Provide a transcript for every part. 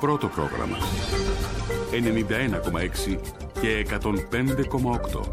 πρώτο πρόγραμμα. 91,6 και 105,8.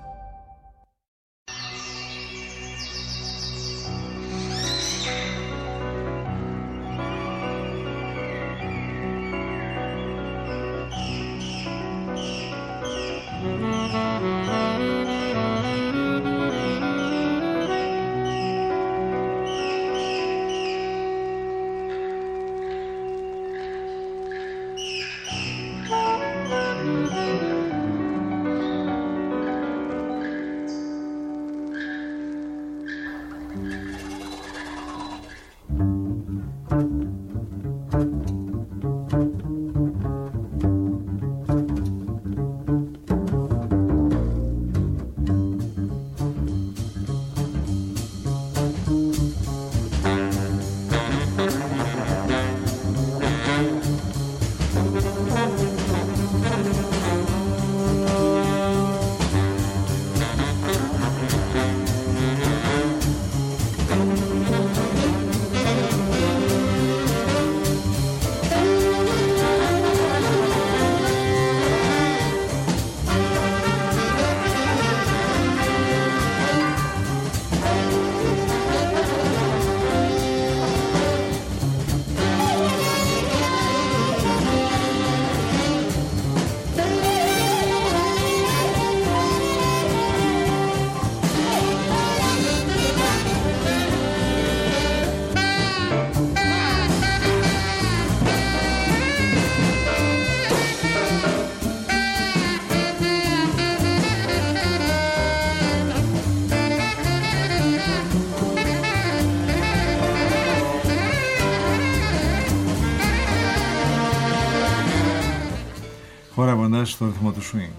χορεύοντας στο ρυθμό του swing.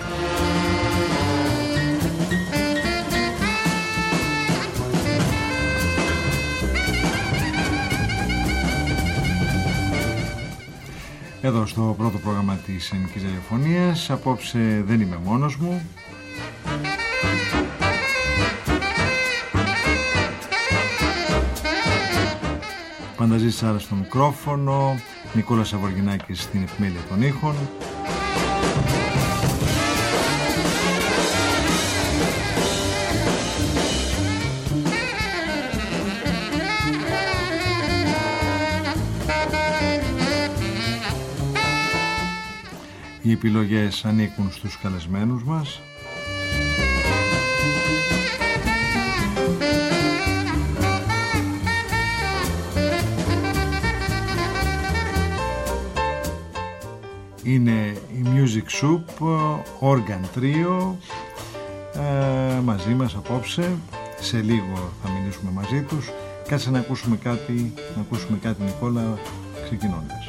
Εδώ στο πρώτο πρόγραμμα της Ελληνικής Ραδιοφωνίας. Απόψε δεν είμαι μόνος μου. Πανταζής Σάρας στο μικρόφωνο, Νικόλας Αβοργινάκης στην επιμέλεια των ήχων. Οι επιλογές ανήκουν στους καλεσμένους μας. Είναι η Music Soup, Organ Trio, μαζί μας απόψε. Σε λίγο θα μιλήσουμε μαζί τους. Κάτσε να ακούσουμε κάτι Νικόλα, ξεκινώντας.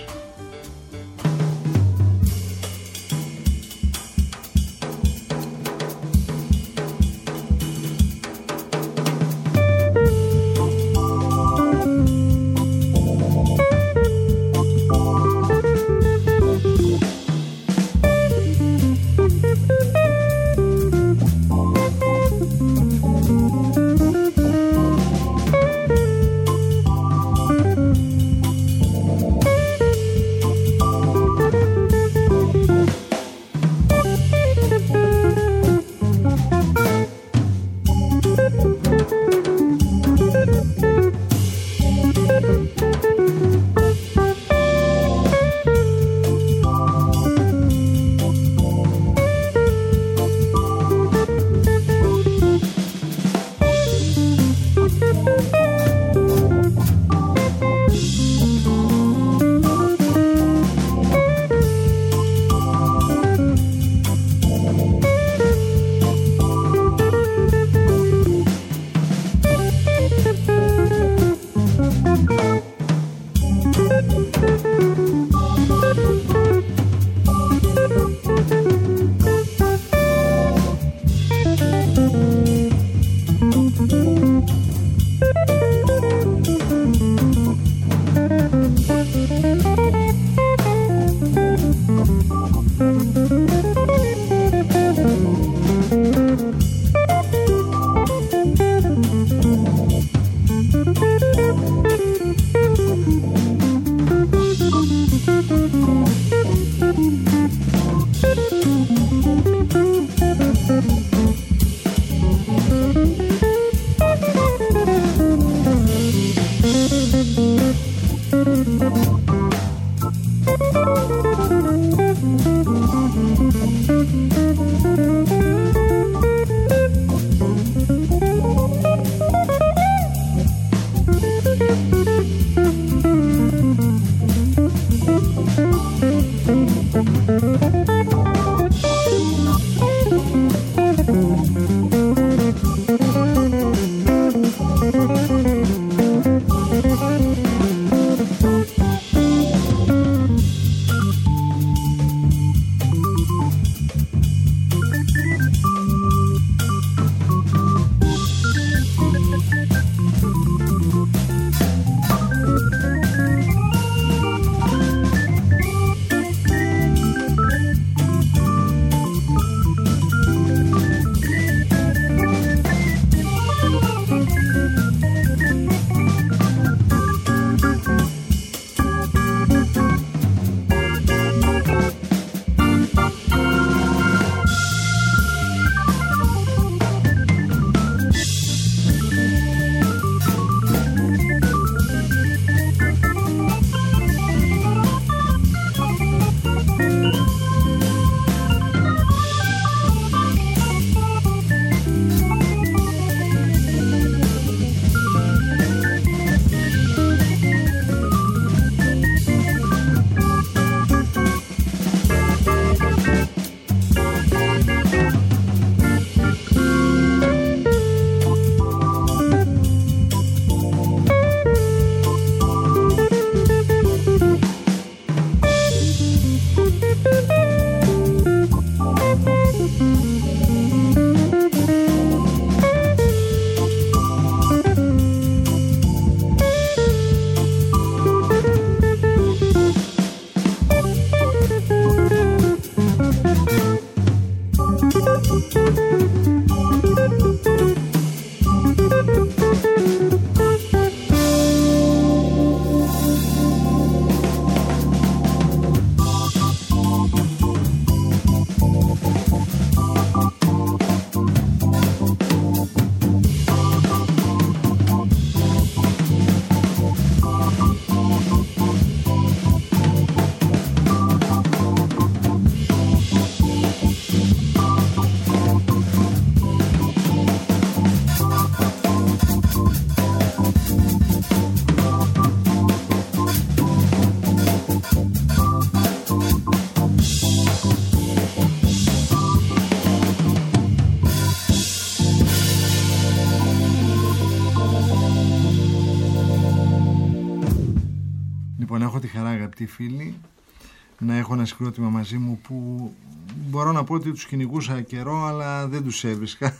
Λοιπόν, έχω τη χαρά, αγαπητοί φίλοι, να έχω ένα συγκρότημα μαζί μου που μπορώ να πω ότι τους κυνηγούσα καιρό, αλλά δεν τους έβρισκα.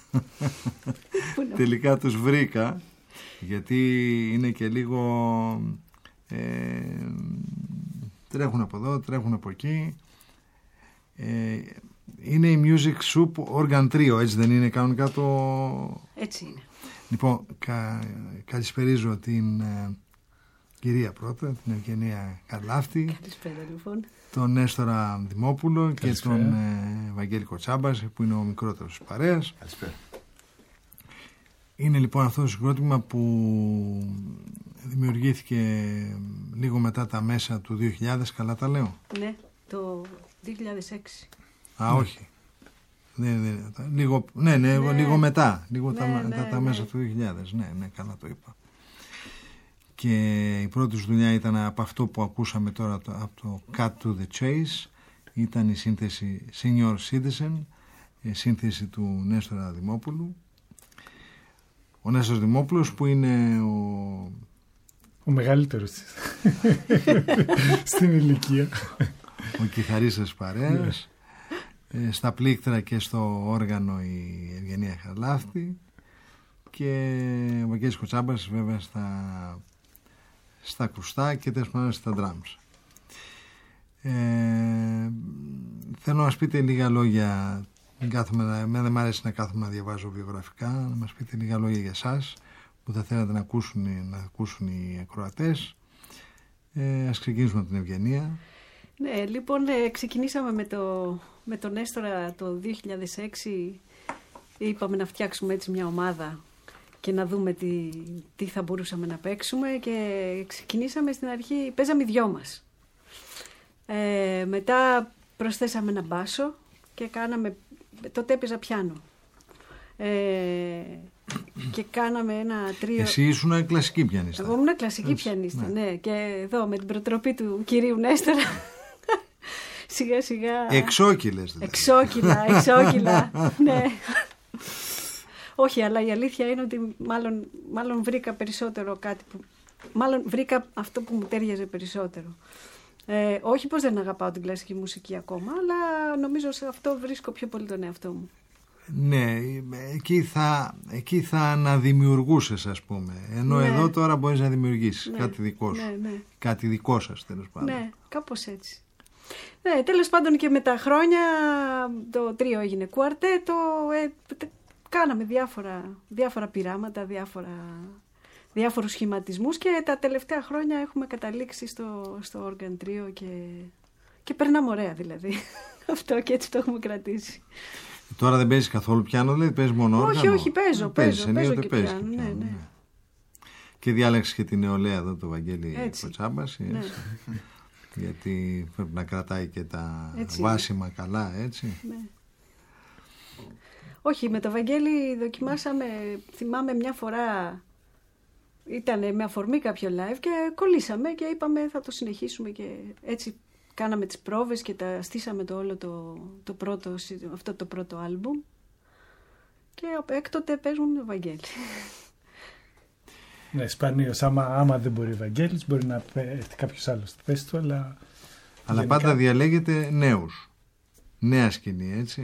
Τελικά τους βρήκα, γιατί είναι και λίγο τρέχουν από εδώ, τρέχουν από εκεί. Είναι η Music Soup Organ Trio, έτσι δεν είναι κανονικά το... Έτσι είναι. Λοιπόν, καλησπερίζω την κυρία πρώτα, την Ευγενία Χαρλάφτη. Καλησπέρα λοιπόν. Τον Νέστορα Δημόπουλο. Καλησπέρα. Και τον Βαγγέλη Κοτσάμπας, που είναι ο μικρότερος της παρέας. Καλησπέρα. Είναι λοιπόν αυτό το συγκρότημα που δημιουργήθηκε λίγο μετά τα μέσα του 2000, καλά τα λέω? Ναι, το 2006. Α, όχι. Λίγο μετά. Λίγο τα μέσα του 2000. Ναι, καλά το είπα. Και η πρώτη τους δουλειά ήταν από αυτό που ακούσαμε τώρα, από το Cut to the Chase. Ήταν η σύνθεση Senior Citizen, η σύνθεση του Νέστορα Δημόπουλου. Ο Νέστορας Δημόπουλος, που είναι ο μεγαλύτερος στην ηλικία, ο κιθαρίστας παρέας. Στα πλήκτρα και στο όργανο η Ευγενία Χαρλάφτη και ο Βαγγέλης Κοτσάμπας βέβαια στα ακουστά και τέλος στα drums. Θέλω να μας πείτε λίγα λόγια. Δεν μ' αρέσει να κάθομαι να διαβάζω βιογραφικά. Να μας πείτε λίγα λόγια για εσάς που θα θέλατε να ακούσουν οι ακροατές. Ας ξεκινήσουμε από την Ευγενία. Ναι, λοιπόν, ξεκινήσαμε με τον Νέστορα το 2006. Είπαμε να φτιάξουμε έτσι μια ομάδα και να δούμε τι θα μπορούσαμε να παίξουμε, και ξεκινήσαμε στην αρχή, παίζαμε οι δυο μας. Μετά προσθέσαμε ένα μπάσο και τότε έπαιζα πιάνο. Και κάναμε ένα τρίο. Εσύ ήσουν κλασική πιανίστα. Εγώ ήμουν κλασική πιανίστα, ναι. Και εδώ με την προτροπή του κυρίου Νέστορα σιγά σιγά. Εξόκυλες δηλαδή. Εξόκυλα, ναι. Όχι, αλλά η αλήθεια είναι ότι μάλλον βρήκα περισσότερο κάτι που... Μάλλον βρήκα αυτό που μου τέριαζε περισσότερο. Όχι πως δεν αγαπάω την κλασική μουσική ακόμα, αλλά νομίζω σε αυτό βρίσκω πιο πολύ τον εαυτό μου. Ναι, εκεί θα αναδημιουργούσες, ας πούμε. Ενώ εδώ τώρα μπορείς να δημιουργήσεις κάτι δικό σου. Ναι. Κάτι δικό σας, τέλος πάντων. Ναι, κάπως έτσι. Ναι, τέλος πάντων και με τα χρόνια το τρίο έγινε κουαρτέτο. Κάναμε διάφορα πειράματα, διάφορους σχηματισμούς και τα τελευταία χρόνια έχουμε καταλήξει στο organ trio και περνάμε ωραία δηλαδή. Αυτό και έτσι το έχουμε κρατήσει. Τώρα δεν παίζεις καθόλου πιάνο, δηλαδή παίζεις μόνο όργανο? Όχι, παίζω και πιάνο. Ναι. Και διάλεξες και την νεολαία εδώ, το Βαγγέλη Κοτσάμπαση. Ναι. Γιατί πρέπει να κρατάει και τα βάσιμα καλά, έτσι. Ναι. Όχι, με το Βαγγέλη δοκιμάσαμε, θυμάμαι μια φορά, ήταν με αφορμή κάποιο live και κολλήσαμε και είπαμε θα το συνεχίσουμε και έτσι κάναμε τις πρόβες και τα στήσαμε το όλο αυτό το πρώτο άλμπουμ και έκτοτε παίζουμε με το Βαγγέλη. Ναι, σπανίως. Άμα δεν μπορεί ο Βαγγέλης, μπορεί να έρθει κάποιος άλλος στη θέση του, αλλά γενικά... πάντα διαλέγετε νέους. Νέα σκηνή, έτσι.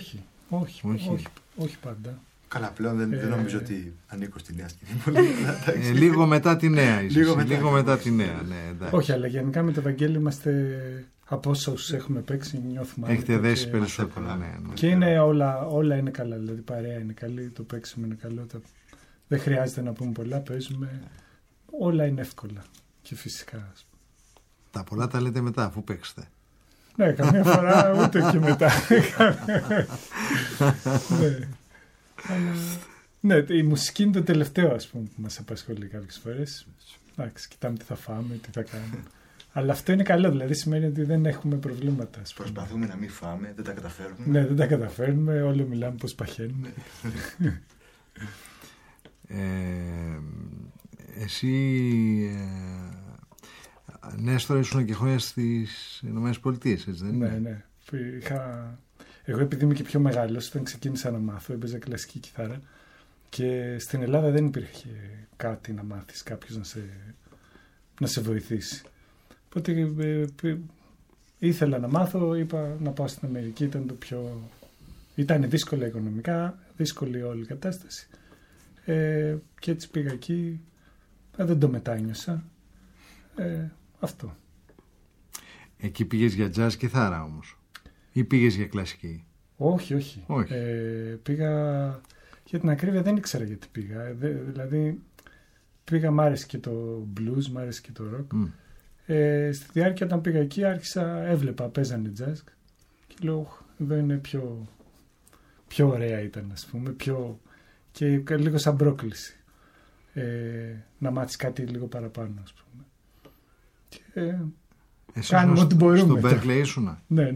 Όχι πάντα. Καλά, πλέον δεν νομίζω ότι ανήκω στη νέα σκηνή. Λίγο μετά τη νέα ίσως. Λίγο μετά τη νέα, ναι. Όχι, αλλά γενικά με το Βαγγέλη είμαστε, από όσους έχουμε παίξει, νιώθουμε. Έχετε δέσει περισσότερο, ναι. Και είναι όλα είναι καλά, δηλαδή παρέα είναι καλή, το παίξιμο είναι καλό. Δεν χρειάζεται να πούμε πολλά, παίζουμε. Όλα είναι εύκολα και φυσικά. Τα πολλά τα λέτε μετά, αφού παίξετε. Ναι, καμία φορά ούτε και μετά. Ναι, η μουσική είναι το τελευταίο, ας πούμε, που μας απασχολεί κάποιες φορές. Εντάξει, κοιτάμε τι θα φάμε, τι θα κάνουμε. Αλλά αυτό είναι καλό, δηλαδή σημαίνει ότι δεν έχουμε προβλήματα. Προσπαθούμε να μην φάμε, δεν τα καταφέρουμε. Ναι, δεν τα καταφέρνουμε, όλοι μιλάμε πως παχαίνουμε. Εσύ, Νέστορα, ήσουν και χρόνια στις Ηνωμένες Πολιτείες, έτσι δεν είναι? Ναι. Εγώ επειδή είμαι και πιο μεγάλος, όταν ξεκίνησα να μάθω, έπαιζα κλασική κιθάρα και στην Ελλάδα δεν υπήρχε κάτι να μάθεις, κάποιος να σε βοηθήσει. Οπότε ήθελα να μάθω, είπα να πάω στην Αμερική, ήταν δύσκολα οικονομικά, δύσκολη όλη η κατάσταση. Και έτσι πήγα εκεί, δεν το μετάνιωσα. Αυτό. Εκεί πήγες για jazz κιθάρα όμως? Ή πήγες για κλασική? Όχι. Πήγα, για την ακρίβεια δεν ήξερα γιατί πήγα. Δηλαδή πήγα, μ' άρεσε και το blues, μ' άρεσε και το rock. Στη διάρκεια όταν πήγα εκεί έβλεπα, παίζανε jazz και λέω εδώ είναι πιο ωραία ήταν, ας πούμε, και λίγο σαν πρόκληση να μάθεις κάτι λίγο παραπάνω, ας πούμε. Και κάνουμε ό,τι μπορούμε. Στον Berkeley ήσουνα? Ναι.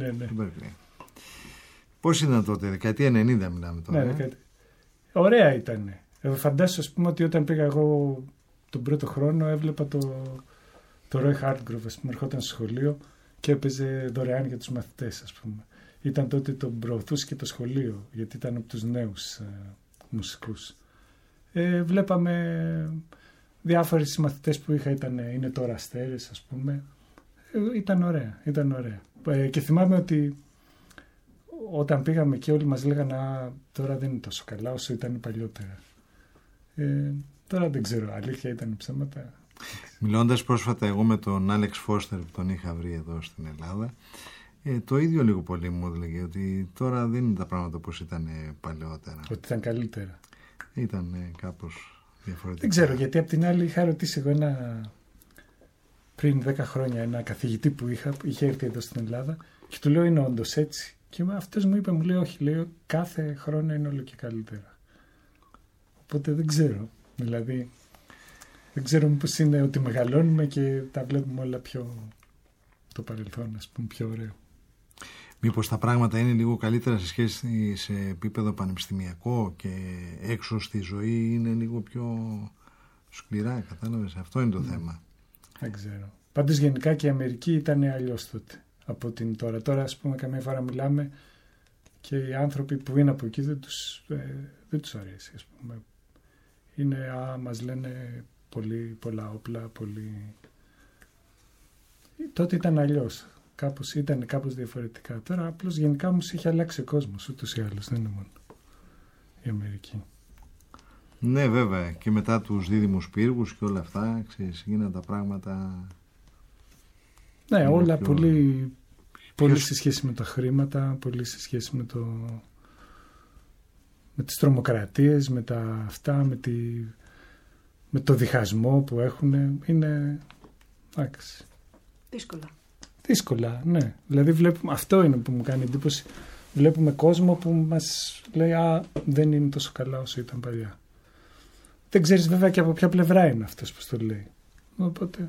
Πώς ήταν τότε, δεκαετία 90 μιλάμε τώρα? Ναι, ωραία ήταν. Φαντάσου, ας πούμε, ότι όταν πήγα εγώ τον πρώτο χρόνο έβλεπα το Roy Hartgrove, ας πούμε, ερχόταν στο σχολείο και έπαιζε δωρεάν για τους μαθητές, ας πούμε. Ήταν τότε το προωθούσε και το σχολείο, γιατί ήταν από τους νέους μουσικούς. Βλέπαμε διάφορες μαθητές που είχα, είναι τώρα αστέρες, ας πούμε. Ήταν ωραία. Και θυμάμαι ότι όταν πήγαμε εκεί όλοι μας λέγανε τώρα δεν είναι τόσο καλά όσο ήταν παλιότερα. Τώρα δεν ξέρω, αλήθεια ήταν ψέματα. Μιλώντας πρόσφατα εγώ με τον Άλεξ Φώστερ που τον είχα βρει εδώ στην Ελλάδα, το ίδιο λίγο πολύ μου έλεγε ότι τώρα δεν είναι τα πράγματα όπως ήταν παλαιότερα. Ότι ήταν καλύτερα. Ήταν κάπως διαφορετικά. Δεν ξέρω, γιατί απ' την άλλη είχα ρωτήσει εγώ πριν 10 χρόνια ένα καθηγητή που είχε έρθει εδώ στην Ελλάδα και του λέω είναι όντως έτσι? Και αυτός μου λέει όχι, λέει κάθε χρόνο είναι όλο και καλύτερα. Οπότε δεν ξέρω, δηλαδή δεν ξέρω μήπως είναι ότι μεγαλώνουμε και τα βλέπουμε όλα πιο το παρελθόν, ας πούμε, πιο ωραίο. Μήπως τα πράγματα είναι λίγο καλύτερα σε σχέση σε επίπεδο πανεπιστημιακό και έξω στη ζωή είναι λίγο πιο σκληρά, κατάλαβες, αυτό είναι το θέμα. Δεν ξέρω. Πάντως γενικά και η Αμερική ήταν αλλιώς τότε από την τώρα. Τώρα, ας πούμε, καμιά φορά μιλάμε και οι άνθρωποι που είναι από εκεί δεν τους αρέσει, ας πούμε. Μας λένε πολλά όπλα, Τότε ήταν αλλιώς. Ήταν κάπως διαφορετικά. Τώρα απλώς γενικά όμως έχει αλλάξει ο κόσμος ούτως ή άλλως, δεν είναι μόνο η Αμερική. Ναι, βέβαια, και μετά τους δίδυμους πύργους και όλα αυτά, ξέρεις, γίνανε τα πράγματα... Ναι, όλα πολύ σε σχέση με τα χρήματα, πολύ σε σχέση με τις τρομοκρατίες, με τα αυτά, με το διχασμό που έχουν. Είναι... εντάξει. Δύσκολα, ναι. Δηλαδή βλέπουμε, αυτό είναι που μου κάνει εντύπωση. Βλέπουμε κόσμο που μας λέει δεν είναι τόσο καλά όσο ήταν παλιά. Δεν ξέρεις βέβαια και από ποια πλευρά είναι αυτός που το λέει. Οπότε...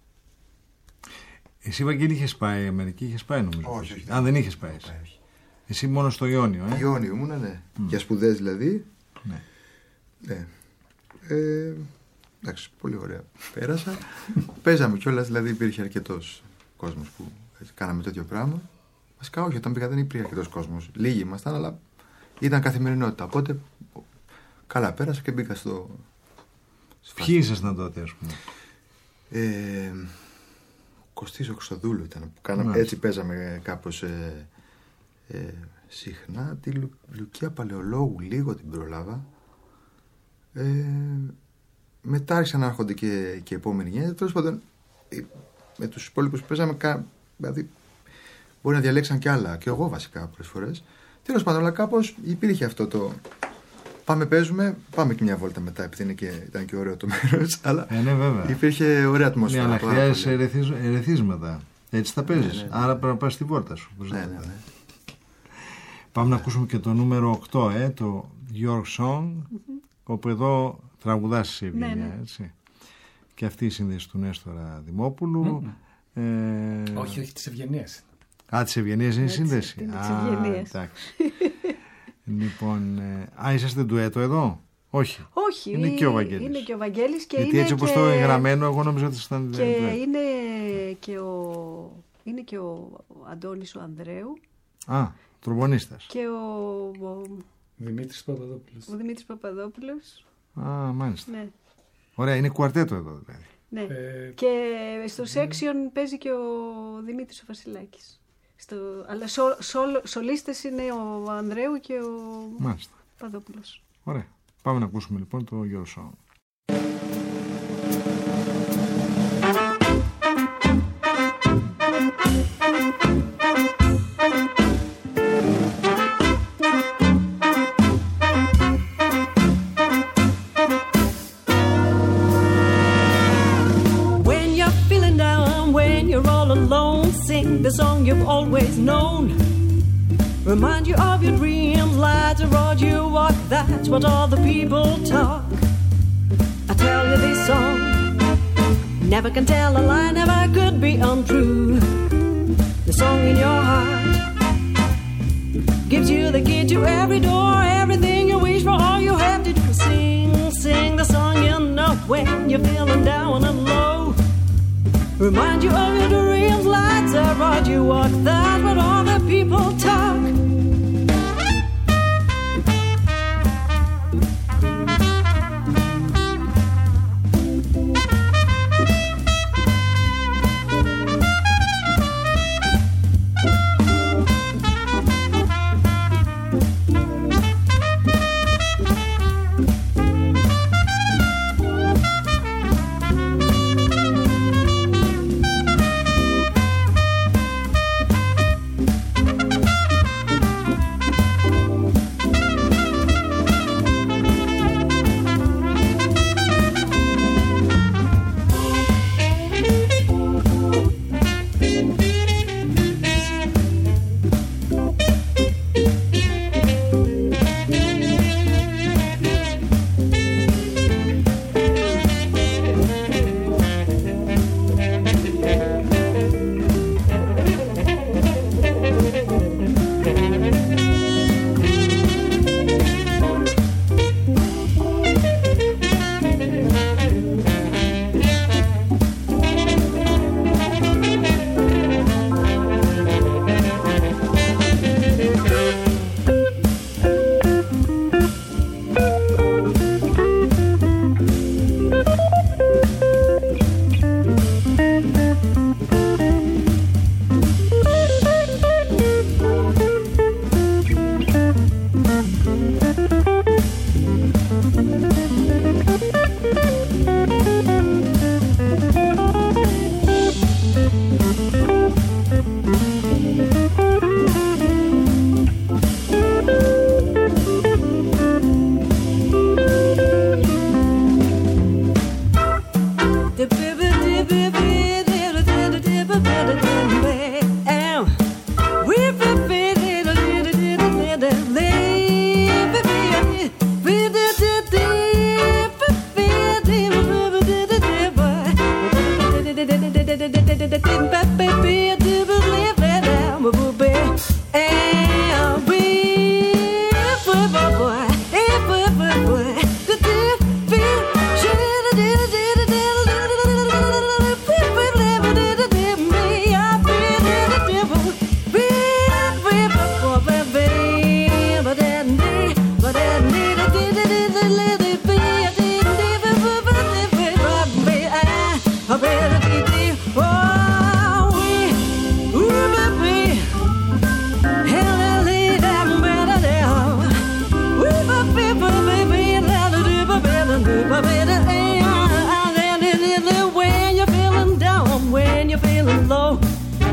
Εσύ, Βαγγέλη, είχες πάει Αμερική, είχες πάει νομίζω. Όχι. Δεν είχες πάει. Εσύ μόνο στο Ιόνιο, Ιόνιο ήμουνα, ναι. Για σπουδές δηλαδή. Ναι. Εντάξει, πολύ ωραία. Πέρασα. Παίζαμε κιόλας, δηλαδή υπήρχε αρκετός κόσμος που κάναμε τέτοιο πράγμα. Βασικά όχι, όταν πήγα δεν υπήρχε αρκετός κόσμος. Λίγοι ήμασταν, αλλά ήταν καθημερινότητα. Οπότε καλά πέρασα και μπήκα στο... Ποιοι ήσασταν τότε, ας πούμε? Κωστής ο Χρυστοδούλου ήταν που κάναμε. Έτσι παίζαμε κάπως συχνά. Τη Λουκία Παλαιολόγου λίγο την προλάβα. Μετά άρχισαν να έρχονται και επόμενοι γέννη. Τέλος πάντων, με τους υπόλοιπους που παίζαμε, δηλαδή μπορεί να διαλέξαν κι άλλα, και εγώ βασικά πολλές φορές. Τέλος πάντων, αλλά κάπως υπήρχε αυτό το. Παίζουμε, πάμε και μια βόλτα μετά, επειδή ήταν και ωραίο το μέρος. Αλλά ναι, βέβαια. Υπήρχε ωραία ατμόσφαιρα. Ναι, αλλά χρειάζεσαι ερεθίσματα. Έτσι θα παίζεις. Ναι. Άρα πρέπει να πας στη βόλτα σου. Ναι. Πάμε να ακούσουμε και το νούμερο 8, το Your Song, όπου εδώ τραγουδάς η Ευγενία, έτσι. Και αυτή η σύνδεση του Νέστορα Δημόπουλου. Όχι, της Ευγενίας. Της Ευγενίας είναι η σύνδεση. Της Ευγενίας. Εντάξει. Λοιπόν, είσαστε ντουέτο εδώ? Όχι. Όχι. Είναι και ο Βαγγέλης. Είναι και ο Βαγγέλης και γιατί είναι έτσι όπως το εγγραμμένο, εγώ νομίζω ότι ήταν. Και είναι και ο Αντώνης ο Ανδρέου. Τρομπονίστας. Και ο Δημήτρης Παπαδόπουλος. Ο Δημήτρης Παπαδόπουλος. Μάλιστα. Ναι. Ωραία, είναι κουαρτέτο εδώ δηλαδή. Ναι. Και στο section παίζει και ο Δημήτρης ο Βασιλάκης. Αλλά σολίστες είναι ο Ανδρέου και ο Παπαδόπουλος. Ωραία. Πάμε να ακούσουμε λοιπόν το Your Song. The song you've always known. Remind you of your dreams, lights the road you walk. That's what all the people talk. I tell you this song never can tell a lie, never could be untrue. The song in your heart gives you the key to every door, everything you wish for. All you have to do is sing the song you know when you're feeling down and low. Remind you of your dreams, lights the road you walk. That's what all the people talk.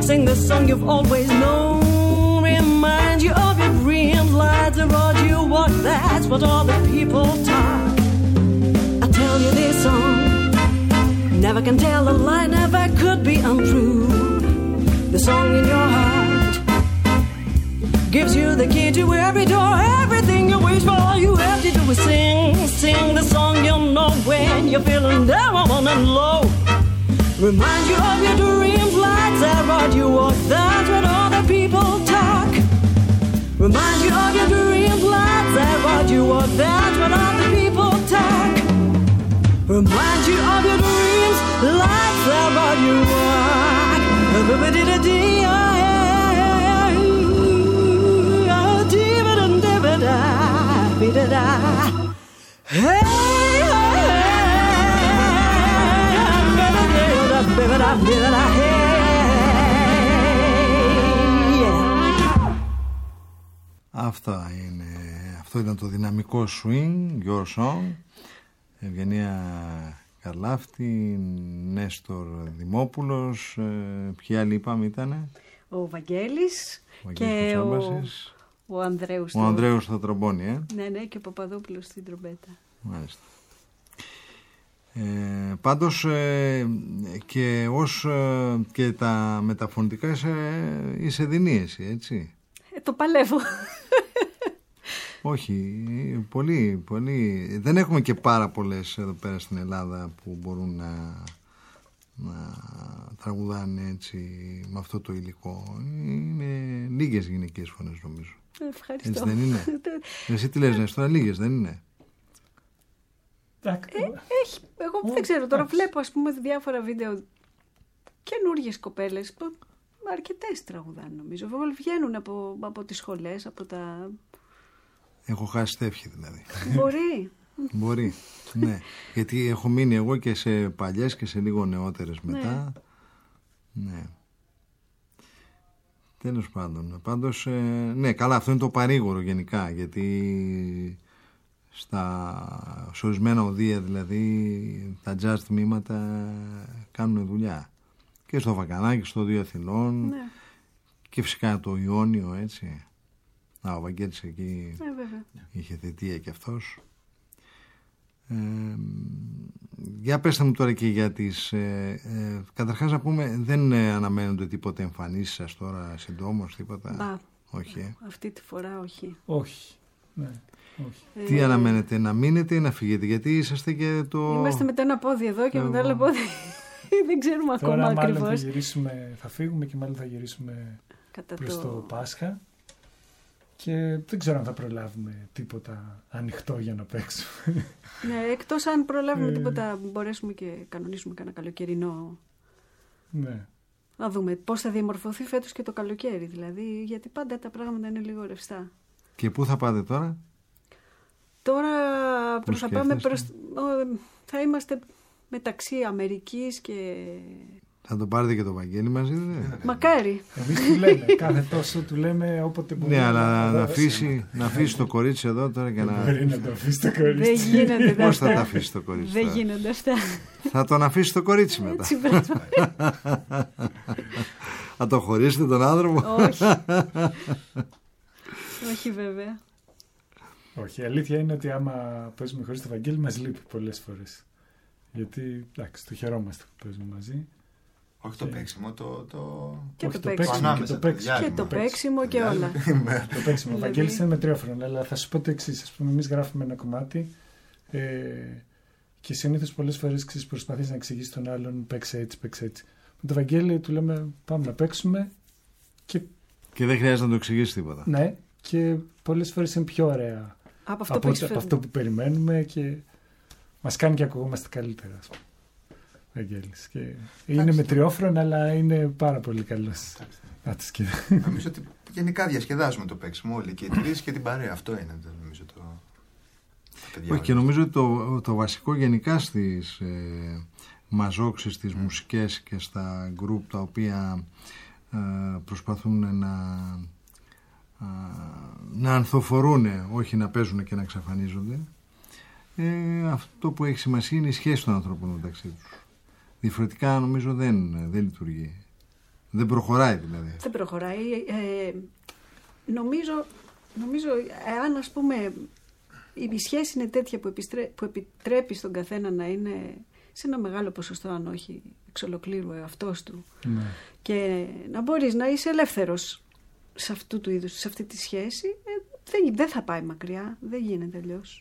Sing the song you've always known. Remind you of your dreams. Light the road you walk. That's what all the people talk. I tell you this song. Never can tell a lie. Never could be untrue. The song in your heart gives you the key to every door. Everything you wish for. All you have to do is sing. Sing the song you know when you're feeling down and low. Remind you of your dreams, lights that road you walk. That's what all the people talk. Remind you of your dreams, lights that road you walk. That's what all the people talk. Remind you of your dreams, lights that road you walk. Hey. Αυτό ήταν το δυναμικό swing, Your Song. Ευγενία Καρλάφτη, Νέστορ Δημόπουλος, ποιοι άλλοι είπαμε ήτανε? Ο Βαγγέλης και ο Ανδρέους. Ο Ανδρέους στο τρομπόνι, Ναι, και ο Παπαδόπουλος στην τρομπέτα. Μάλιστα. Πάντως και τα μεταφωνητικά είσαι δεινή εσύ, έτσι? Το παλεύω. Όχι, πολύ. Δεν έχουμε και πάρα πολλές εδώ πέρα στην Ελλάδα που μπορούν να τραγουδάνε έτσι με αυτό το υλικό. Είναι λίγες γυναικείες φωνές νομίζω. Ευχαριστώ. Έτσι δεν είναι? Εσύ τι λες, τώρα λίγες δεν είναι? Εγώ δεν ξέρω, τώρα βλέπω ας πούμε διάφορα βίντεο καινούργιες κοπέλες που αρκετές τραγουδάνε νομίζω. Βγαίνουν από τις σχολές, από τα... Έχω χάσει τεύχη δηλαδή. Μπορεί. Ναι. Γιατί έχω μείνει εγώ και σε παλιές και σε λίγο νεότερες μετά. Ναι. Τέλος πάντων. Πάντως, ναι, καλά, αυτό είναι το παρήγορο γενικά, γιατί σε ορισμένα οδεία δηλαδή τα jazz τμήματα κάνουν δουλειά. Και στο Βακανάκι, στο Δύο Αθηνών, και φυσικά το Ιόνιο, έτσι. Ο Βαγγέλης εκεί είχε θητεία και αυτός. Για πέστε μου τώρα και για τις... καταρχάς να πούμε, δεν αναμένονται τίποτε εμφανίσεις σας τώρα συντόμως, τίποτα? Όχι. Αυτή τη φορά όχι. Όχι. Ναι. Όχι. Τι αναμένετε, να μείνετε ή να φύγετε? Γιατί είσαστε και το... Είμαστε με το ένα πόδι εδώ και με το άλλο πόδι. Δεν ξέρουμε ακόμα ακριβώς. Θα φύγουμε και μάλλον θα γυρίσουμε προς το Πάσχα. Και δεν ξέρω αν θα προλάβουμε τίποτα ανοιχτό για να παίξουμε. Ναι, εκτός αν προλάβουμε τίποτα, μπορέσουμε και κανονίσουμε κανένα καλοκαιρινό. Ναι. Να δούμε πώς θα διαμορφωθεί φέτος και το καλοκαίρι, δηλαδή, γιατί πάντα τα πράγματα είναι λίγο ρευστά. Και πού θα πάτε τώρα? Τώρα θα πάμε θα είμαστε μεταξύ Αμερικής και... Θα τον πάρετε και το Βαγγέλη μαζί, δεν? Μακάρι. Εμείς του λέμε, κάθε τόσο του λέμε όποτε μπορούμε. Ναι, αλλά να αφήσει το κορίτσι εδώ τώρα και να... Μπορεί να το αφήσει το κορίτσι. Δεν γίνονται αυτά. Πώς θα τα αφήσει το κορίτσι? Δεν γίνονται αυτά. Θα τον αφήσει το κορίτσι μετά. Έτσι πρέπει. Θα το χωρίσετε τον άνθρωπο? Όχι. Όχι βέβαια. Όχι, η αλήθεια είναι ότι άμα παίζουμε χωρίς το Βαγγέλη μας λείπει πολλές φορές. Γιατί, εντάξει, το χαιρόμαστε που παίζουμε μαζί. Όχι το παίξιμο, Και το παίξιμο και όλα. Το παίξιμο. Ο Βαγγέλης είναι μετριόφρονο, αλλά θα σου πω το εξής. Ας πούμε, εμείς γράφουμε ένα κομμάτι και συνήθως πολλές φορές προσπαθείς να εξηγήσεις τον άλλον παίξε έτσι. Με το Βαγγέλη του λέμε πάμε να παίξουμε και δεν χρειάζεται να το εξηγήσει τίποτα. Ναι, και πολλές φορές είναι πιο ωραία από αυτό που περιμένουμε και μας κάνει και ακουγόμαστε καλύτερα, ας πούμε. Βαγγέλης. Και είναι μετριόφρον, αλλά είναι πάρα πολύ καλός. Νομίζω ότι γενικά διασκεδάζουμε το παίξιμο όλοι, και οι τρεις και την παρέα. Αυτό είναι νομίζω το... Όχι, και νομίζω ότι το βασικό γενικά στις μαζόξεις, στις μουσικές και στα γκρουπ τα οποία προσπαθούν να ανθοφορούν, όχι να παίζουν και να εξαφανίζονται, αυτό που έχει σημασία είναι η σχέση των ανθρώπων μεταξύ τους. Διαφορετικά νομίζω δεν λειτουργεί. Δεν προχωράει δηλαδή. Δεν προχωράει. Νομίζω, αν ας πούμε η σχέση είναι τέτοια που επιτρέπει στον καθένα να είναι σε ένα μεγάλο ποσοστό, αν όχι εξ ολοκλήρου εαυτός του, και να μπορείς να είσαι ελεύθερος σε αυτού του είδους, σε αυτή τη σχέση, δεν θα πάει μακριά, δεν γίνεται αλλιώς.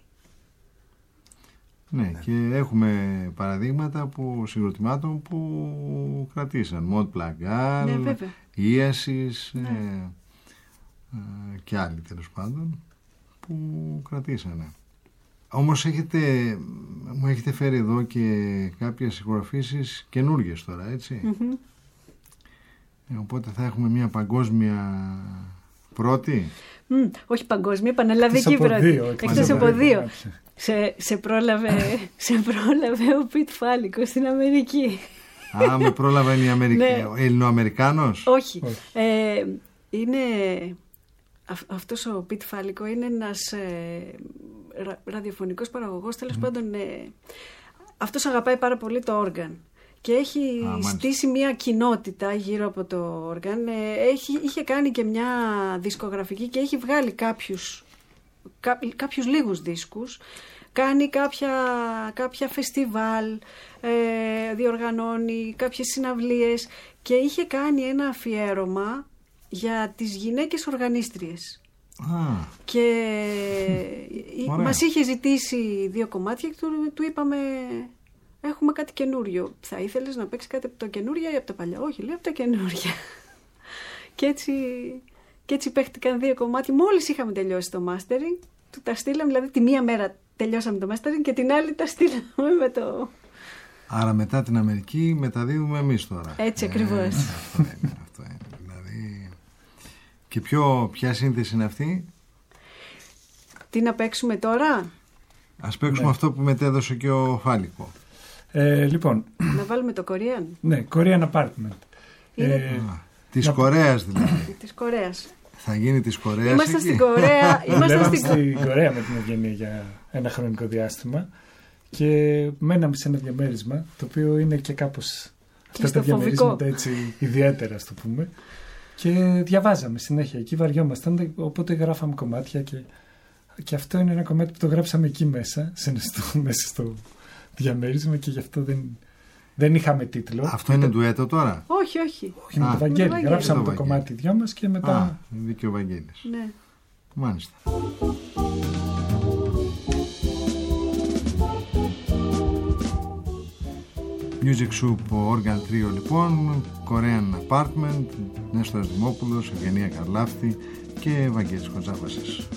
Ναι, και έχουμε παραδείγματα συγκροτημάτων που κρατήσαν. Μοντ Πλαγκάλ, Ίασης, και άλλοι τέλος πάντων που κρατήσανε. Όμως μου έχετε φέρει εδώ και κάποιες ηχογραφήσεις καινούργιες τώρα, έτσι. Οπότε θα έχουμε μια παγκόσμια πρώτη. Όχι παγκόσμια, πανελλαδική πρώτη. Εκτός από δύο. Σε πρόλαβε ο Πιτ Φάλικο στην Αμερική. Με πρόλαβε ο Ελληνοαμερικάνος. Όχι. Είναι... Αυτός ο Πιτ Φάλικο είναι ένας ραδιοφωνικός παραγωγός, τέλος πάντων. Αυτός αγαπάει πάρα πολύ το όργαν και έχει στήσει μια κοινότητα γύρω από το όργαν. Είχε κάνει και μια δισκογραφική και έχει βγάλει κάποιους λίγους δίσκους. Κάνει κάποια φεστιβάλ, διοργανώνει κάποιες συναυλίες και είχε κάνει ένα αφιέρωμα για τις γυναίκες οργανίστριες. Και μας είχε ζητήσει 2 κομμάτια και του είπαμε, έχουμε κάτι καινούριο. Θα ήθελες να παίξει κάτι από το καινούριο ή από τα παλιά? Όχι, λέει, από τα καινούρια. Και έτσι παίχτηκαν 2 κομμάτια. Μόλις είχαμε τελειώσει το mastering, του τα στείλαμε, δηλαδή τη μία μέρα τελειώσαμε το mastering και την άλλη τα στείλαμε με το... Άρα μετά την Αμερική μεταδίδουμε εμείς τώρα. Έτσι ακριβώς. Αυτό είναι. Δηλαδή... Και ποια σύνθεση είναι αυτή? Τι να παίξουμε τώρα? Ας παίξουμε αυτό που μετέδωσε και ο Φάλικο. Λοιπόν. Να βάλουμε το Korean. Ναι, Korean Apartment. Της Κορέας δηλαδή. Της Κορέας. Θα γίνει της Κορέας. Είμαστε στην Κορέα. Είμαστε στην Κορέα με την Ευγενία για ένα χρονικό διάστημα και μέναμε σε ένα διαμέρισμα το οποίο είναι και κάπως αυτά τα διαμερίσματα έτσι ιδιαίτερα, στο πούμε. Και διαβάζαμε συνέχεια. Εκεί βαριόμασταν, οπότε γράφαμε κομμάτια και αυτό είναι ένα κομμάτι που το γράψαμε εκεί μέσα στο διαμέρισμα και γι' αυτό δεν είχαμε τίτλο. Αυτό είναι ντουέτο τώρα? Όχι. Όχι, με το Βαγγέλη. Γράψαμε το κομμάτι δυο μας και μετά... Δίκαιο Βαγγέλης. Ναι. Μάλιστα. Music Soup Organ Trio λοιπόν, Korean Apartment, Νέστορας Δημόπουλος, Ευγενία Καρλάφτη και Βαγγέλης Κοντζάβασης.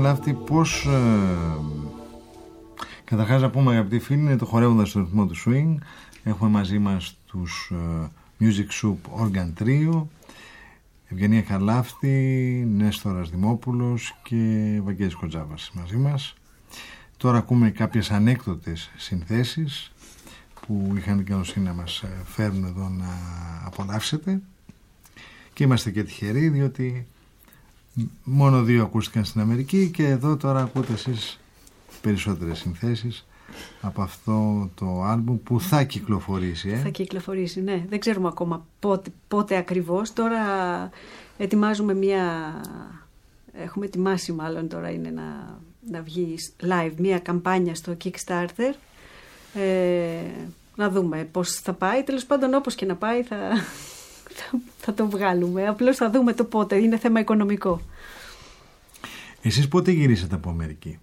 Καλάφτη, πώς... Καταρχάς να πούμε, αγαπητοί φίλοι, είναι το Χορεύοντας στο ρυθμό του swing. Έχουμε μαζί μας τους Music Soup Organ Trio, Ευγενία Καλάφτη, Νέστορας Δημόπουλος και Βαγγέλης Κοντζάβας μαζί μας. Τώρα ακούμε κάποιες ανέκδοτες συνθέσεις που είχαν την καλοσύνη να μας φέρουν εδώ να απολαύσετε, και είμαστε και τυχεροί διότι μόνο 2 ακούστηκαν στην Αμερική και εδώ τώρα ακούτε εσείς περισσότερες συνθέσεις από αυτό το άλμπουμ που θα κυκλοφορήσει. Θα κυκλοφορήσει, ναι. Δεν ξέρουμε ακόμα πότε ακριβώς. Τώρα ετοιμάζουμε έχουμε ετοιμάσει μάλλον, τώρα είναι να βγει live μια καμπάνια στο Kickstarter. Να δούμε πώς θα πάει. Τέλος πάντων, όπως και να πάει θα το βγάλουμε. Απλώς θα δούμε το πότε. Είναι θέμα οικονομικό. Εσείς πότε γυρίσατε από Αμερική?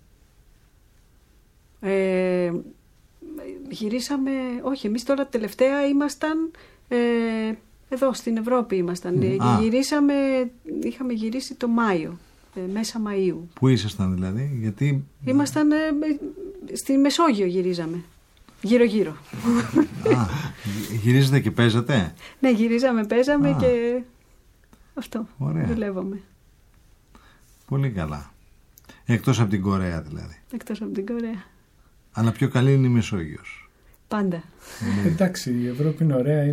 Γυρίσαμε, όχι, εμείς τώρα τελευταία ήμασταν εδώ στην Ευρώπη ήμασταν. Είχαμε γυρίσει το Μάιο, μέσα Μαΐου. Πού ήσασταν δηλαδή? Γιατί... Ήμασταν στη Μεσόγειο, γυρίζαμε. Γύρω-γύρω. Γυρίζετε και παίζατε? Ναι, γυρίζαμε, παίζαμε και αυτό. Ωραία. Δουλεύαμε. Πολύ καλά. Εκτός από την Κορέα δηλαδή. Εκτός από την Κορέα. Αλλά πιο καλή είναι η Μεσόγειος. Πάντα. Εντάξει, η Ευρώπη είναι ωραία,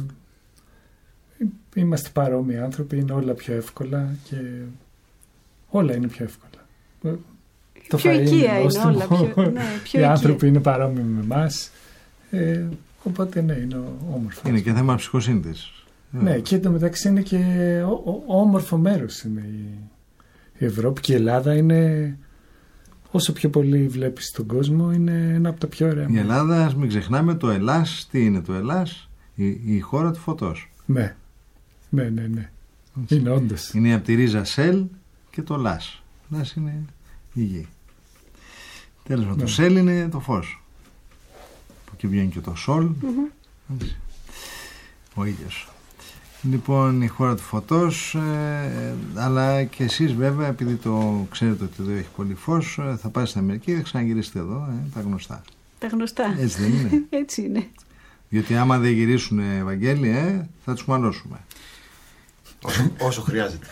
είμαστε παρόμοιοι άνθρωποι, είναι όλα πιο εύκολα και όλα είναι πιο εύκολα. Το πιο οικία είναι όλα. Οι άνθρωποι είναι παρόμοιοι με εμάς, οπότε ναι, είναι όμορφο. Είναι και θέμα ψυχοσύνθεσης. Ναι, και εντωμεταξύ είναι και όμορφο μέρος είναι η Ευρώπη, και η Ελλάδα είναι... Όσο πιο πολύ βλέπεις τον κόσμο, είναι ένα από τα πιο ωραία. Η Ελλάδα, ας μην ξεχνάμε, το Ελλάς, τι είναι το Ελλάς? Η χώρα του φωτός. Ναι. Είναι όντως. Είναι από τη ρίζα Σελ και το Λάς. Λάς είναι η γη. Τέλος πάντων, το Σελ είναι το φως. Από εκεί βγαίνει και το Σολ. Ο ήλιος. Λοιπόν, η χώρα του φωτός, αλλά και εσείς βέβαια, επειδή το ξέρετε ότι εδώ έχει πολύ φως, θα πάτε στην Αμερική, θα ξαναγυρίσετε εδώ, τα γνωστά. Τα γνωστά. Έτσι δεν είναι? Έτσι είναι. Διότι άμα δεν γυρίσουν, Ευαγγέλη, θα τους μαλώσουμε. Όσο χρειάζεται.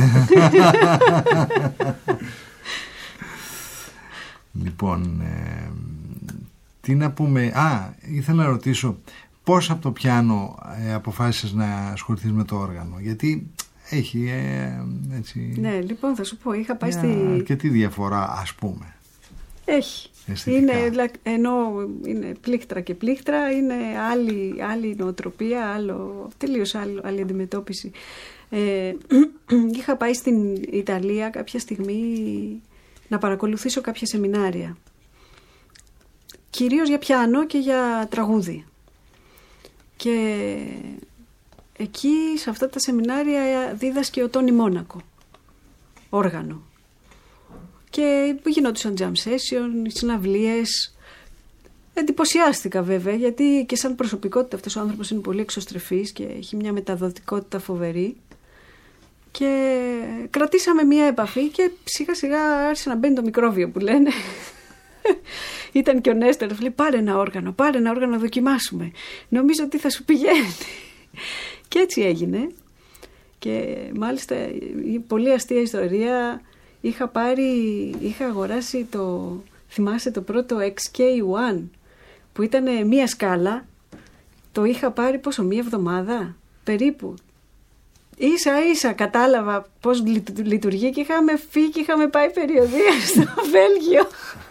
Λοιπόν, τι να πούμε... ήθελα να ρωτήσω... Πώς από το πιάνο αποφάσισες να ασχοληθείς με το όργανο? Γιατί έχει έτσι... Ναι, λοιπόν θα σου πω, είχα πάει αρκετή διαφορά, ας πούμε. Έχει. Ενώ είναι πλήκτρα και πλήκτρα, είναι άλλη νοοτροπία, τελείως άλλη αντιμετώπιση. Είχα πάει στην Ιταλία κάποια στιγμή να παρακολουθήσω κάποια σεμινάρια. Κυρίως για πιάνο και για τραγούδι. Και εκεί σε αυτά τα σεμινάρια δίδασκε ο Τόνι Μόνακο όργανο, και γινόντουσαν jam session, συναυλίες. Εντυπωσιάστηκα βέβαια, γιατί και σαν προσωπικότητα αυτός ο άνθρωπος είναι πολύ εξωστρεφής και έχει μια μεταδοτικότητα φοβερή, και κρατήσαμε μια επαφή και σιγά σιγά άρχισε να μπαίνει το μικρόβιο που λένε. Ήταν και ο Νέστορας, λέει πάρε ένα όργανο να δοκιμάσουμε. Νομίζω ότι θα σου πηγαίνει. Και έτσι έγινε. Και μάλιστα η πολύ αστεία ιστορία, είχα αγοράσει θυμάσαι το πρώτο XK1 που ήταν μία σκάλα. Το είχα πάρει μία εβδομάδα περίπου. Ίσα κατάλαβα πώς λειτουργεί και είχαμε φύγει και είχαμε πάει περιοδεία στο Βέλγιο.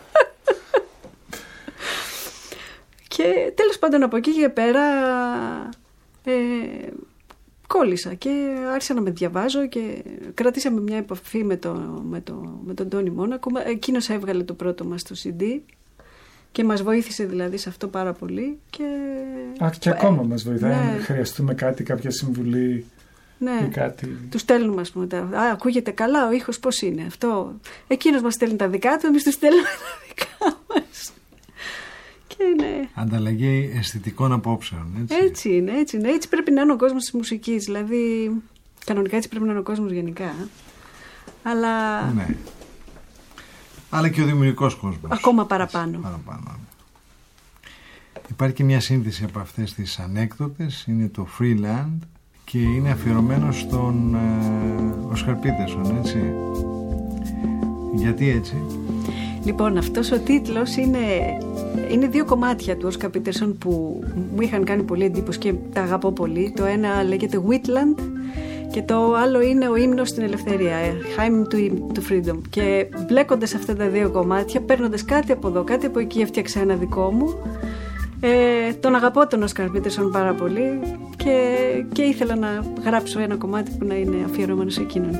Και τέλος πάντων από εκεί και πέρα κόλλησα και άρχισα να με διαβάζω και κρατήσαμε μια επαφή με τον Τόνι Μόνακο. Εκείνος έβγαλε το πρώτο μας το CD και μας βοήθησε δηλαδή σε αυτό πάρα πολύ. Και ακόμα μας βοηθάει, αν χρειαστούμε κάποια συμβουλή. Ναι, του στέλνουμε ας πούμε ακούγεται καλά ο ήχος, πώς είναι αυτό. Εκείνος μας στέλνει τα δικά του, εμείς του στέλνουμε τα δικά μας. Ναι. Ανταλλαγή αισθητικών απόψεων. Έτσι είναι. Έτσι πρέπει να είναι ο κόσμος της μουσικής. Δηλαδή, κανονικά έτσι πρέπει να είναι ο κόσμος γενικά. Αλλά ναι. αλλά και ο δημιουργικός κόσμος. Ακόμα παραπάνω. Υπάρχει και μια σύνθεση από αυτές τις ανέκδοτες, είναι το Freeland και είναι αφιερωμένο στον Όσκαρ Πίτερσον, έτσι. Γιατί έτσι? Λοιπόν, αυτός ο τίτλος είναι δύο κομμάτια του Όσκαρ Πίτερσον που μου είχαν κάνει πολύ εντύπωση και τα αγαπώ πολύ. Το ένα λέγεται Wheatland και το άλλο είναι ο ύμνος στην ελευθερία, Hymn to Freedom. Και μπλέκοντας αυτά τα δύο κομμάτια, παίρνοντας κάτι από εδώ, κάτι από εκεί, έφτιαξα ένα δικό μου. Τον αγαπώ τον Όσκαρ Πίτερσον πάρα πολύ και ήθελα να γράψω ένα κομμάτι που να είναι αφιερωμένο σε εκείνον.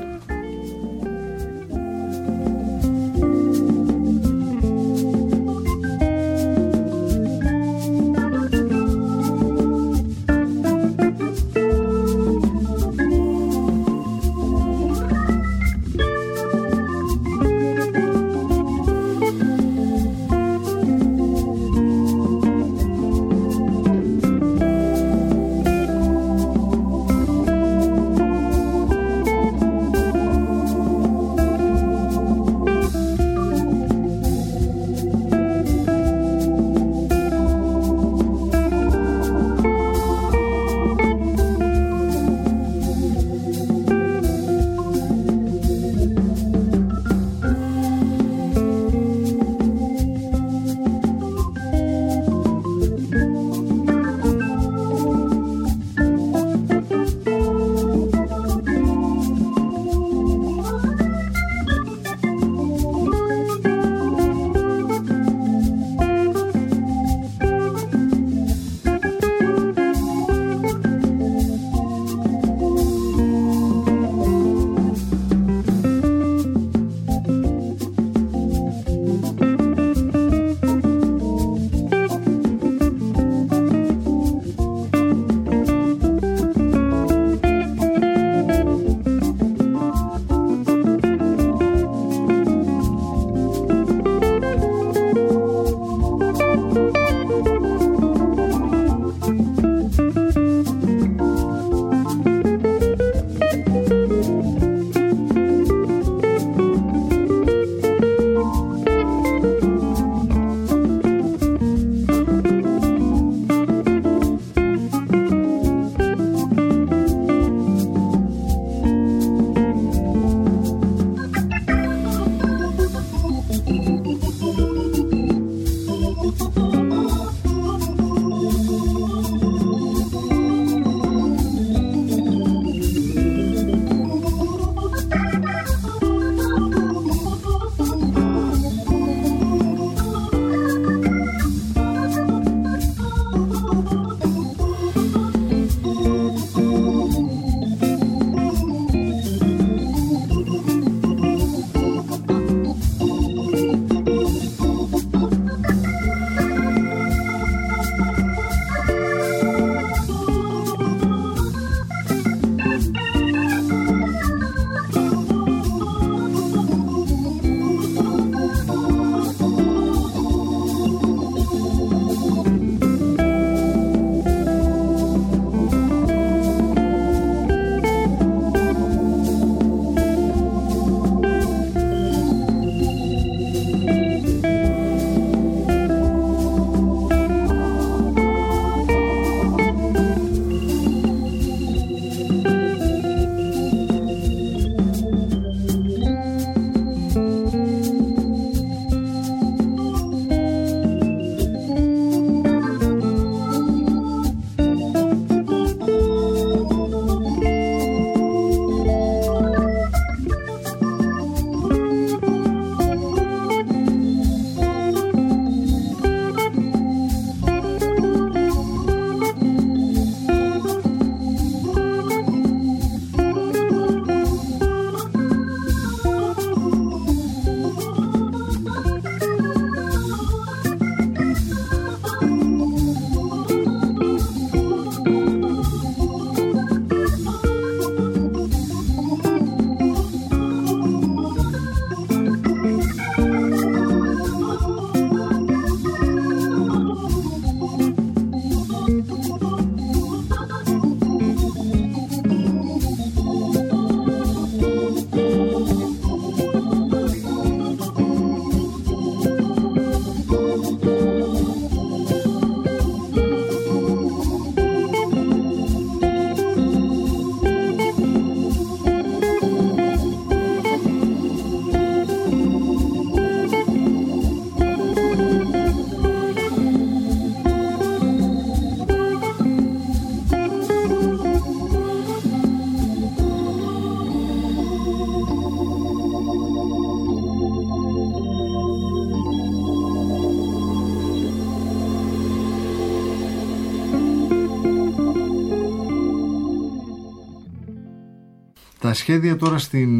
Τα σχέδια τώρα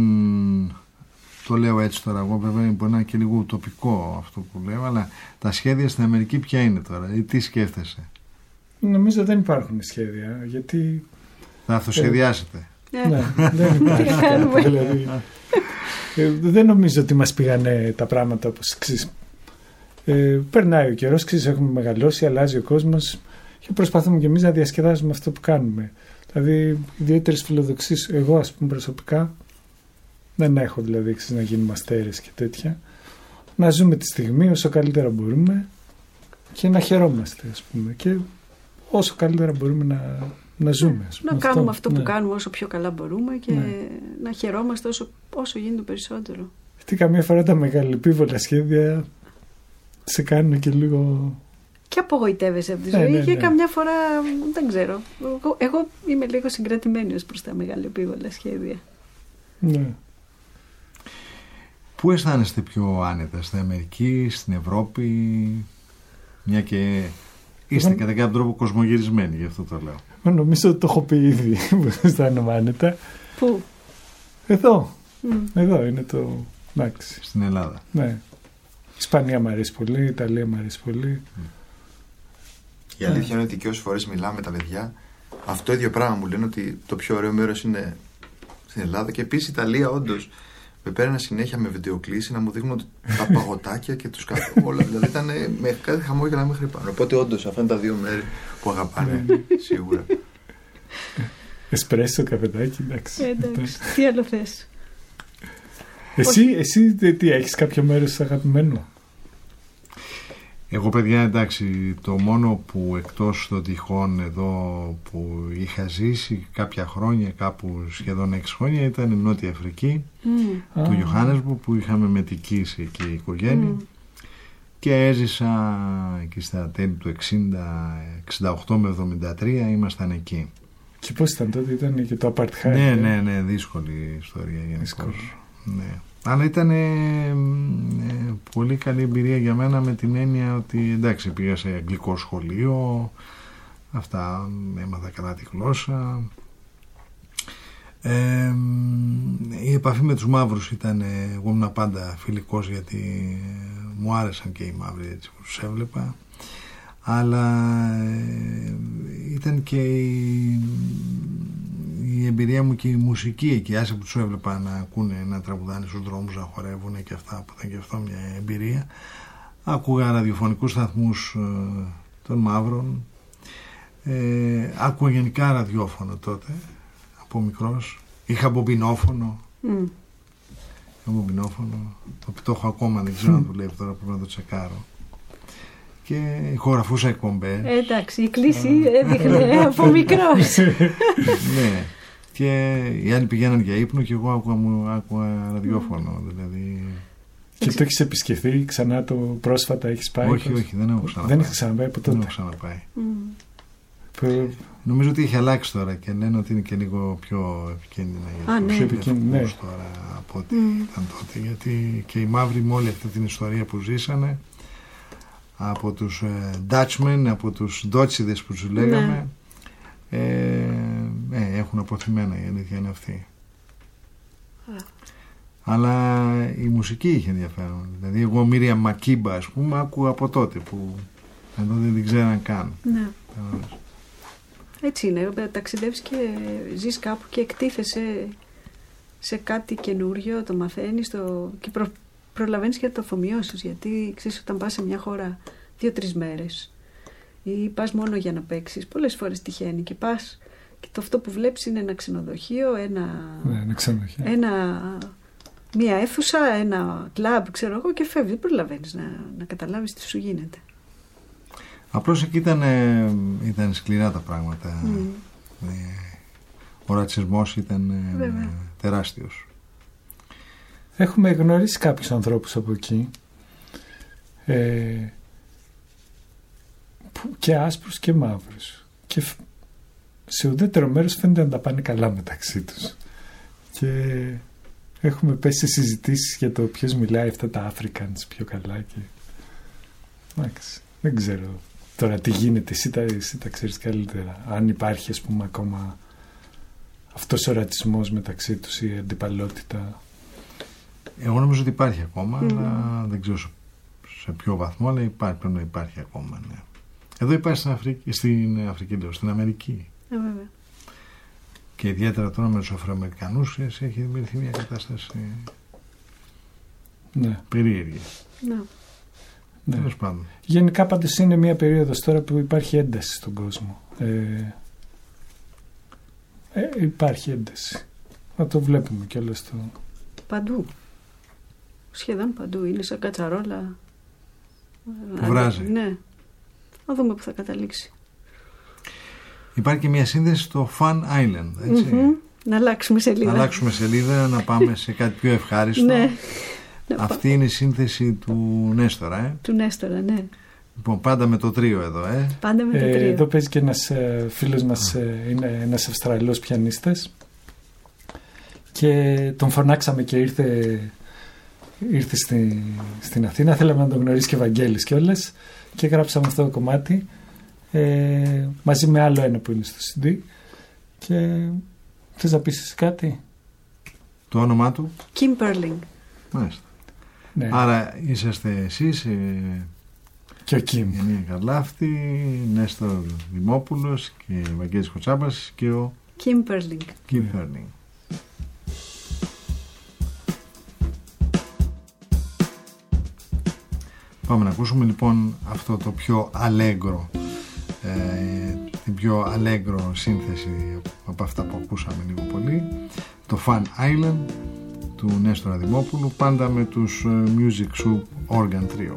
το λέω έτσι τώρα, εγώ βέβαια μπορεί να είναι και λίγο ουτοπικό αυτό που λέω, αλλά τα σχέδια στην Αμερική ποια είναι τώρα, ή τι σκέφτεσαι? Νομίζω δεν υπάρχουν σχέδια, γιατί... Θα αυτοσχεδιάσετε. Ναι, δεν υπάρχει. Δηλαδή, δεν νομίζω ότι μας πήγανε τα πράγματα όπως ξέρεις. Περνάει ο καιρός, ξέρεις, έχουμε μεγαλώσει, αλλάζει ο κόσμος και προσπαθούμε κι εμείς να διασκεδάζουμε αυτό που κάνουμε. Δηλαδή, ιδιαίτερες φιλοδοξίες, εγώ ας πούμε προσωπικά δεν έχω, δηλαδή, ξέρεις, να γίνουμε αστέρες και τέτοια. Να ζούμε τη στιγμή όσο καλύτερα μπορούμε και να χαιρόμαστε, ας πούμε, και όσο καλύτερα μπορούμε να ζούμε. Ας πούμε, να κάνουμε αυτό που κάνουμε όσο πιο καλά μπορούμε και να χαιρόμαστε όσο γίνεται περισσότερο. Γιατί καμία φορά τα μεγαλεπίβολα σχέδια σε κάνουν και λίγο... Και απογοητεύεσαι από τη ζωή και καμιά φορά δεν ξέρω. Εγώ είμαι λίγο συγκρατημένος προς τα μεγαλεπίβολα σχέδια. Ναι. Πού αισθάνεστε πιο άνετα, στην Αμερική, στην Ευρώπη, μια και είστε κατά κάποιο τρόπο κοσμογυρισμένοι, γι' αυτό το λέω. Νομίζω ότι το έχω πει ήδη που αισθάνομαι άνετα. Πού? Εδώ. Εδώ είναι το... Εντάξει. Στην Ελλάδα. Ναι. Ισπανία μου αρέσει πολύ, Ιταλία μου αρέσει πολύ. Η αλήθεια είναι ότι και όσες φορές μιλάμε με τα παιδιά, αυτό το ίδιο πράγμα μου λένε, ότι το πιο ωραίο μέρος είναι στην Ελλάδα. Και επίσης η Ιταλία, όντως, με πέρανε συνέχεια με βιντεοκλήσεις να μου δείχνουν τα παγωτάκια και τους κάτω όλα. Δηλαδή ήταν με κάτι χαμόγελα μέχρι πάνω. Οπότε όντως αυτά είναι τα δύο μέρη που αγαπάνε σίγουρα. Εσπρέσο, καφεδάκι, εντάξει. Εντάξει, τι άλλο θες? Εσύ τι έχεις, κάποιο μέρος αγαπημένο? Εγώ, παιδιά, εντάξει, το μόνο που εκτός των τυχών εδώ που είχα ζήσει κάποια χρόνια, κάπου σχεδόν 6 χρόνια, ήταν η Νότια Αφρική, του Johannesburg, που είχαμε μετικήσει εκεί η οικογένεια και έζησα εκεί στα τέλη του 68 με 73, ήμασταν εκεί. Και πώς ήταν τότε, ήταν και το apartheid? Ναι, δύσκολη ιστορία γενικώς. Ναι. Αλλά ήταν πολύ καλή εμπειρία για μένα, με την έννοια ότι εντάξει, πήγα σε αγγλικό σχολείο, αυτά, έμαθα καλά τη γλώσσα. Η επαφή με τους μαύρους ήταν, εγώ ήμουν πάντα φιλικός, γιατί μου άρεσαν και οι μαύροι έτσι που τους έβλεπα, αλλά ήταν και η εμπειρία μου και η μουσική εκεί, άσε που τους έβλεπα να ακούνε, να τραγουδάνε στους δρόμους, να χορεύουν και αυτά, που ήταν και αυτό μια εμπειρία. Άκουγα ραδιοφωνικούς σταθμούς των μαύρων, άκουγα γενικά ραδιόφωνο τότε από μικρός, είχα μπομπινόφωνο, το έχω ακόμα, δεν ξέρω αν δουλεύει τώρα, πρέπει να το τσεκάρω, και ηχογραφούσα εκπομπές. Εντάξει, η κλίση έδειχνε από μικρός. Ναι. Και οι άλλοι πηγαίναν για ύπνο και εγώ άκουγα ραδιόφωνο, δηλαδή. Και το έχεις επισκεφθεί ξανά πρόσφατα, έχεις πάει? Όχι, δεν έχω ξαναπάει. Δεν έχεις ξαναπάει από τότε? Δεν έχω ξαναπάει. Νομίζω ότι έχει αλλάξει τώρα και λένε ότι είναι και λίγο πιο επικίνδυνα. Πιο επικίνδυνα, ναι. Τώρα από ό,τι ήταν τότε, γιατί και οι μαύροι με όλη αυτή την ιστορία που ζήσανε, από τους Dutchmen, από τους Ντότσιδες που τους λέγαμε, έχουν αποθυμένα, η αλήθεια είναι αυτή. Αλλά η μουσική είχε ενδιαφέρον. Δηλαδή εγώ Μίρια Μακίμπα, ας πούμε, άκουγα από τότε που εδώ δεν την ξέραν καν. Ναι. Έτσι είναι, ταξιδεύεις και ζεις κάπου και εκτίθεσαι σε κάτι καινούριο, το μαθαίνεις και προλαβαίνεις και να το αφομοιώσεις, γιατί ξέρεις, όταν πας σε μια χώρα 2-3 μέρες ή πας μόνο για να παίξεις, πολλές φορές τυχαίνει και πας και αυτό που βλέπεις είναι ένα ξενοδοχείο, μια αίθουσα, ένα κλαμπ, ξέρω εγώ, και φεύγεις, δεν προλαβαίνεις να καταλάβεις τι σου γίνεται. Απλώς εκεί ήταν σκληρά τα πράγματα. Ο ρατσισμός ήταν τεράστιος. Έχουμε γνωρίσει κάποιους ανθρώπους από εκεί, και άσπρους και μαύρους, και σε ουδέτερο μέρος φαίνεται να τα πάνε καλά μεταξύ τους, και έχουμε πέσει σε συζητήσεις για το ποιος μιλάει αυτά τα Africans πιο καλά, και δεν ξέρω τώρα τι γίνεται, εσύ τα ξέρεις καλύτερα, αν υπάρχει, ας πούμε, ακόμα αυτός ο ρατσισμός μεταξύ τους, η αντιπαλότητα? Εγώ νομίζω ότι υπάρχει ακόμα, αλλά δεν ξέρω σε ποιο βαθμό, αλλά πρέπει να υπάρχει ακόμα. Ναι. Εδώ υπάρχει στην Αφρική, στην Αμερική. Βέβαια. Και ιδιαίτερα τώρα με τους Αφροαμερικανούς έχει δημιουργηθεί μια κατάσταση περίεργη. Ναι. Τέλος πάντων. Γενικά πάντως είναι μια περίοδος τώρα που υπάρχει ένταση στον κόσμο. Υπάρχει ένταση. Να το βλέπουμε κιόλας το... Παντού. Σχεδόν παντού. Είναι σαν κατσαρόλα. Που βράζει. Ναι. Να δούμε που θα καταλήξει. Υπάρχει και μια σύνδεση στο Fun Island, έτσι. Να αλλάξουμε σελίδα. Να αλλάξουμε σελίδα, να πάμε σε κάτι πιο ευχάριστο. Ναι. Αυτή είναι η σύνθεση του Νέστορα. Του Νέστορα, ναι. Λοιπόν, πάντα με το τρίο εδώ, Πάντα με το τρίο. Εδώ παίζει και ένας φίλος μας, είναι ένας Αυστραλός πιανίστας, και τον φωνάξαμε και ήρθε στην Αθήνα. Θέλαμε να τον γνωρίσει και Βαγγέλης κιόλας, και γράψαμε αυτό το κομμάτι μαζί με άλλο ένα που είναι στο CD. Και θες να πεις κάτι? Το όνομά του? Kim Perling. Μάλιστα. Ναι. Άρα είσαστε εσείς και ο Kim, Ενία Καρλάφτη, Νέστορ Δημόπουλος και Βαγγέλης Κοτσάμπας και ο Kim Perling. Kim Perling. Πάμε να ακούσουμε λοιπόν αυτό το πιο αλέγκρο, την πιο αλέγκρο σύνθεση από αυτά που ακούσαμε λίγο πολύ, το Fun Island του Νέστορα Δημόπουλου, πάντα με τους Music Soup Organ Trio.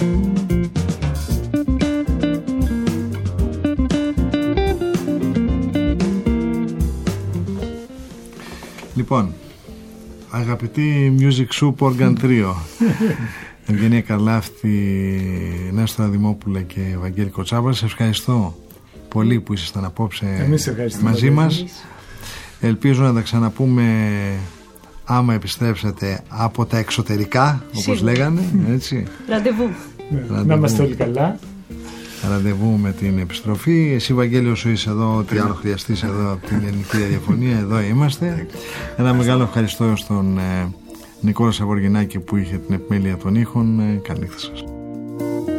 Λοιπόν, αγαπητοί Music Soup Organ Trio, Ευγενία Καρλάφτη, Νέστορα Δημόπουλα και Βαγγέλη Κοτσάβα, σας ευχαριστώ πολύ που ήσασταν απόψε μαζί μας. Ελπίζω να τα ξαναπούμε άμα επιστρέψετε από τα εξωτερικά, όπως λέγανε, έτσι. Ραντεβού. Να είμαστε όλοι καλά. Ραντεβού με την επιστροφή. Εσύ, Βαγγέλη, όσο είσαι εδώ, ό,τι άλλο χρειαστείς εδώ από την ελληνική ραδιοφωνία, εδώ είμαστε. Ένα μεγάλο ευχαριστώ στον Νικόλα Σαβοργινάκη που είχε την επιμέλεια των ήχων. Καλή νύχτα σας.